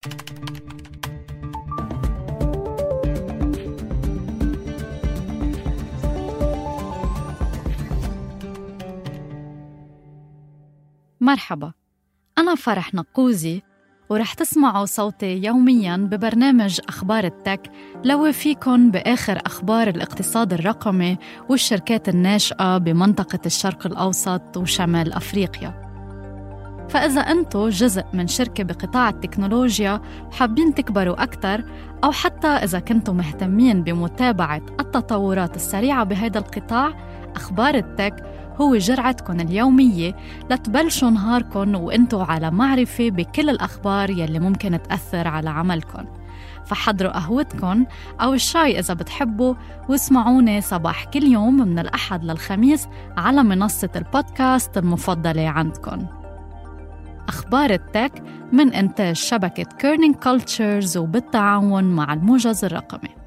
مرحبا، أنا فرح نقوزي، ورح تسمعوا صوتي يومياً ببرنامج أخبار التك لوافيكن بآخر أخبار الاقتصاد الرقمي والشركات الناشئة بمنطقة الشرق الأوسط وشمال أفريقيا. فإذا أنتوا جزء من شركة بقطاع التكنولوجيا وحابين تكبروا أكتر، أو حتى إذا كنتوا مهتمين بمتابعة التطورات السريعة بهذا القطاع، أخبار التك هو جرعتكن اليومية لتبلشوا نهاركن وإنتوا على معرفة بكل الأخبار يلي ممكن تأثر على عملكن. فحضروا قهوتكن أو الشاي إذا بتحبوا، واسمعوني صباح كل يوم من الأحد للخميس على منصة البودكاست المفضلة عندكن. أخبار التك من إنتاج شبكة كيرنينج كولتشرز وبالتعاون مع الموجز الرقمي.